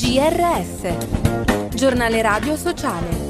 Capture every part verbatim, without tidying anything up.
G R S, Giornale Radio Sociale.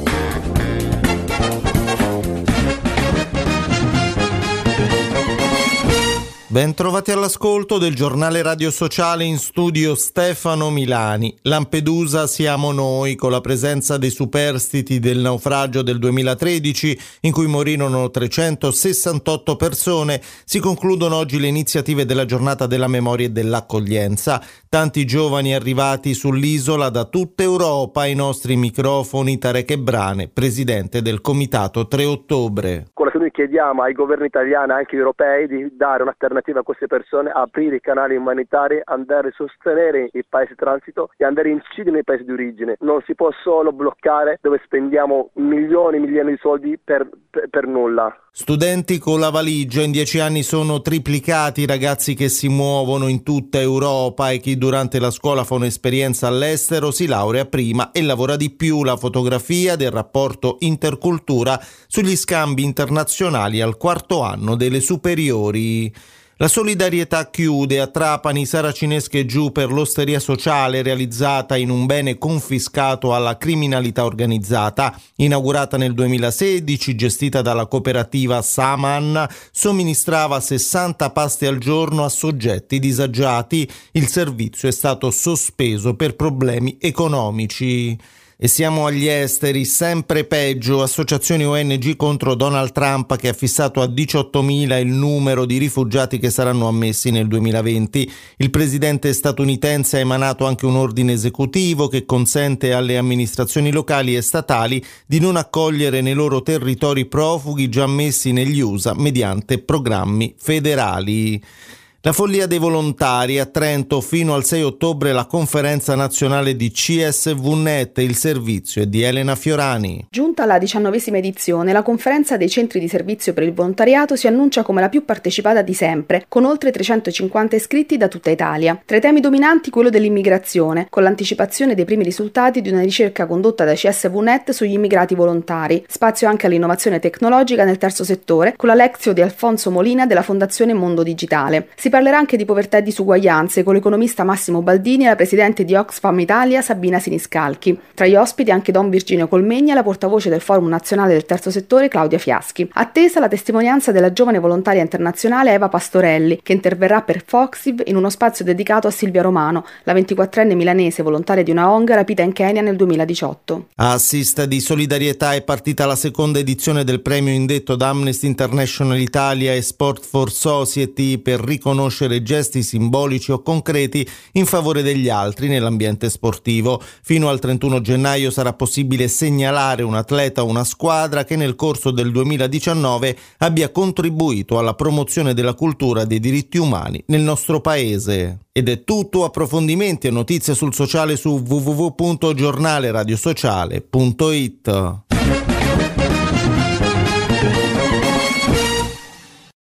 Ben trovati all'ascolto del Giornale Radio Sociale, in studio Stefano Milani. Lampedusa siamo noi, con la presenza dei superstiti del naufragio del duemilatredici, in cui morirono trecentosessantotto persone, si concludono oggi le iniziative della giornata della memoria e dell'accoglienza. Tanti giovani arrivati sull'isola da tutta Europa. Ai nostri microfoni Tarek Ebrane, presidente del Comitato tre ottobre. Quello che noi chiediamo ai governi italiani e anche europei di dare un'alternativa a queste persone, aprire i canali umanitari, andare a sostenere i paesi transito e andare a incidere nei paesi di origine. Non si può solo bloccare dove spendiamo milioni e milioni di soldi per, per, per nulla. Studenti con la valigia, in dieci anni sono triplicati i ragazzi che si muovono in tutta Europa, e chi durante la scuola fa un'esperienza all'estero si laurea prima e lavora di più. La fotografia del rapporto intercultura sugli scambi internazionali al quarto anno delle superiori. La solidarietà chiude a Trapani, saracinesche giù per l'osteria sociale realizzata in un bene confiscato alla criminalità organizzata. Inaugurata nel duemilasedici, gestita dalla cooperativa Saman, somministrava sessanta pasti al giorno a soggetti disagiati. Il servizio è stato sospeso per problemi economici. E siamo agli esteri, sempre peggio. Associazioni O N G contro Donald Trump, che ha fissato a diciottomila il numero di rifugiati che saranno ammessi nel duemilaventi. Il presidente statunitense ha emanato anche un ordine esecutivo che consente alle amministrazioni locali e statali di non accogliere nei loro territori profughi già ammessi negli U S A mediante programmi federali. La follia dei volontari. A Trento fino al sei ottobre la conferenza nazionale di C S V Net. Il servizio è di Elena Fiorani. Giunta alla diciannovesima edizione, la conferenza dei centri di servizio per il volontariato si annuncia come la più partecipata di sempre, con oltre trecentocinquanta iscritti da tutta Italia. Tra i temi dominanti quello dell'immigrazione, con l'anticipazione dei primi risultati di una ricerca condotta da C S V Net sugli immigrati volontari. Spazio anche all'innovazione tecnologica nel terzo settore, con la Lectio di Alfonso Molina della Fondazione Mondo Digitale. Si Si parlerà anche di povertà e disuguaglianze con l'economista Massimo Baldini e la presidente di Oxfam Italia Sabina Siniscalchi. Tra gli ospiti anche Don Virginio Colmegna e la portavoce del Forum Nazionale del Terzo Settore Claudia Fiaschi. Attesa la testimonianza della giovane volontaria internazionale Eva Pastorelli, che interverrà per Foxiv in uno spazio dedicato a Silvia Romano, la ventiquattrenne milanese volontaria di una O N G rapita in Kenya nel duemiladiciotto. A Assist di solidarietà è partita la seconda edizione del premio indetto da Amnesty International Italia e Sport for Society per riconoscere gesti simbolici o concreti in favore degli altri nell'ambiente sportivo. Fino al trentuno gennaio sarà possibile segnalare un atleta o una squadra che nel corso del duemiladiciannove abbia contribuito alla promozione della cultura dei diritti umani nel nostro paese. Ed è tutto. Approfondimenti e notizie sul sociale su w w w punto giornale radio sociale punto it.